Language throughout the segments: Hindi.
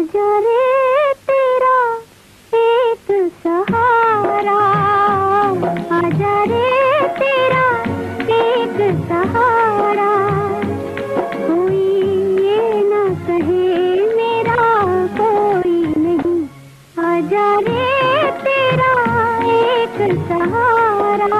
आजा रे तेरा एक सहारा, आजा रे तेरा एक सहारा, कोई ये ना कहे मेरा कोई नहीं, आजा रे तेरा एक सहारा।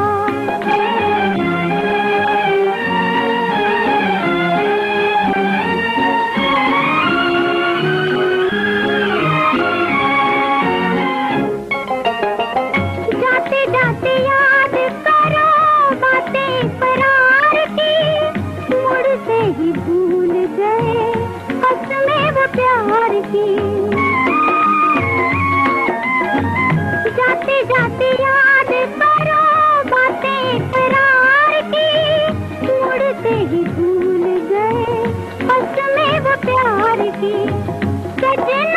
जाते याद करो बातें करार की, मुड़ते ही भूल गए कसमें वो प्यार की। जाते जाते याद करो बातें करार की, मुड़ते ही भूल गए कसमें वो प्यार की। सजना